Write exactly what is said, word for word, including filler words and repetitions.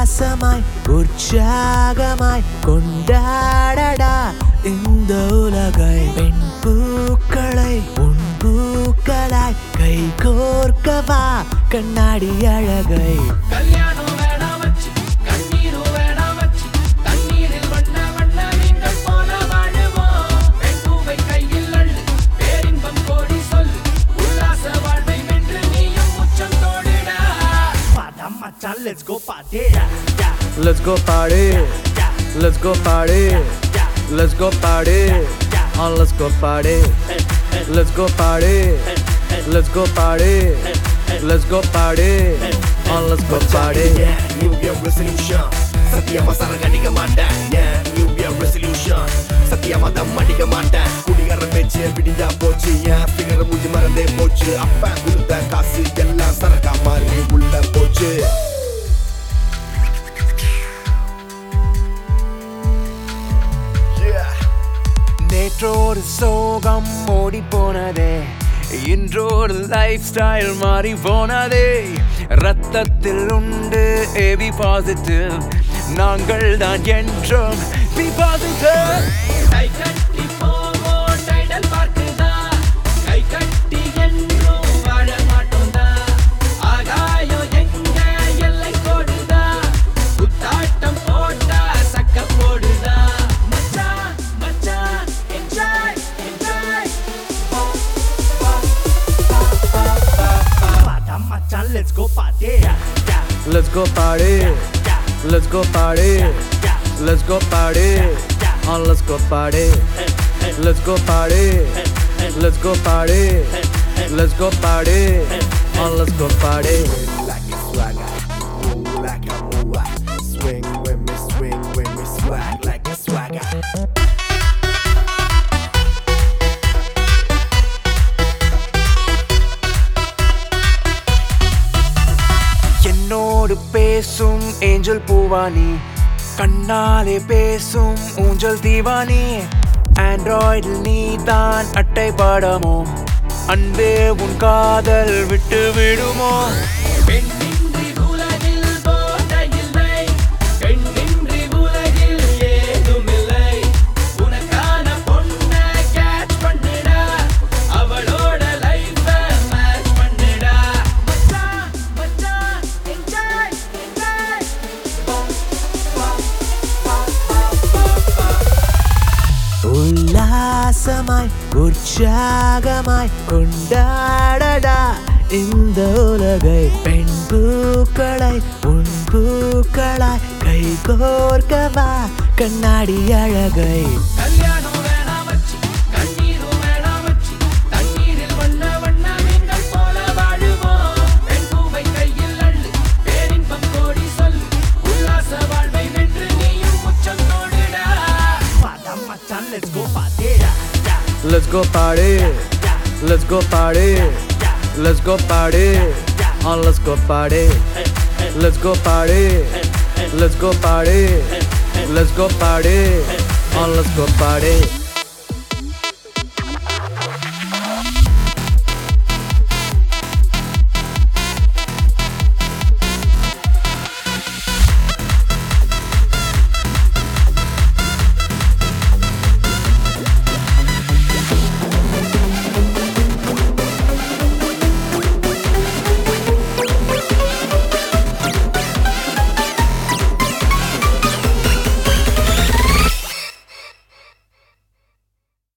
உல்லாசமாய் உற்சாகமாய் கொண்டாடடா இந்த உலகை. பெண் பூக்களை உன் பூக்களாய் கை கோர்க்கவா கண்ணாடி அழகை. கல்யாணம் வேணா வச்சு கண்ணீரும் வேணா வச்சு தண்ணீரில் வண்ண வண்ண நீங்கள் போல வாழுவோம். பெண் பூவை கையில் அள்ளு பேரின்பம் கோடி சொல்லு உல்லாச வாழ்வை வென்று நீயும் உச்சம் தோடிடா. வாடா மச்சான், let's go party. Let's go party. Let's go party. Let's go party. On let's go party. Let's go party. Let's go party. Let's go party. On let's go party. New Year resolution. சத்தியமா சரக்கு அடிக்க மாட்டேன். New Year resolution. சத்தியமா தம் அடிக்க மாட்டேன். குடிகார பேச்சு விடிஞ்சா போச்சு. என் ஃபிகர் மூஞ்சி மறந்தே போச்சு. அப்ப கொடுத்த காசு எல்லாம் சரக்கா மாறி உள்ள போச்சு. நேற்றோடு சோகம் ஓடி போனதே, இன்றோடு லைஃப் ஸ்டைல் மாறி போனதே. ரத்தத்தில் உண்டு ஏபி பாசிட்டிவ், நாங்கள் தான் என்றும் பி பாசிட்டிவ். கை கட்டி போவோம் டைடல் பார்க்குதா, கை கட்டி என்றும் வாழ மாட்டோம்தா. ஆகாயம் எங்க எல்லை கோடுதா, குத்தாட்டம் போட்டா சக்க போடுதா. மச்சான் மச்சான் என்ஜாய் என்ஜாய். வாடா மச்சான், let's go party. Let's go party. Let's go party. Let's go party. On let's go party. Let's go party. Let's go party. Let's go party. On let's go party. Like a swagger, move like a mover. Swing with me, swing with me, swag like a swagger. என்னோடு பேசும் angel Poovani, கண்ணாலே பேசும் ஊஞ்சல் தீவானி. ஆண்ட்ராய்டில் நீ தான் அட்டை பாடமோ, அன்பே உன் காதல் விட்டு விடுமோ. பெண்ணின்றி உலகில் போதை இல்லை, பெண்ணின்றி உலகில் ஏதுமில்லை. உனக்கான பொண்ணை கேட்ச் பண்ணுடா, அவளோட லைஃபை மேட்ச் பண்ணுடா. மச்சான் மச்சான் என்ஜாய் என்ஜாய். உல்லாசமாய் உற்சாகமாய் கொண்டாடடா இந்த உலகை. பெண் பூக்களை உன் பூக்களாய் கை கோர்க்கவா கண்ணாடி அழகை. கல்யாணம் வேணா வச்சு கண்ணீரும் வேணா வச்சு தண்ணீரில் வண்ண வண்ண நீங்கள் போல வாழுவோம். பெண் பூவை கையில் அள்ளு பேரின்பம் கோடி சொல்லு உல்லாச வாழ்வை வென்று நீயும் உச்சம் தோடிடா. வாடா மச்சான், let's go party. Let's go party. Let's go party. Let's go party. On let's go party. Let's go party. Let's go party. Let's go party. On let's go party.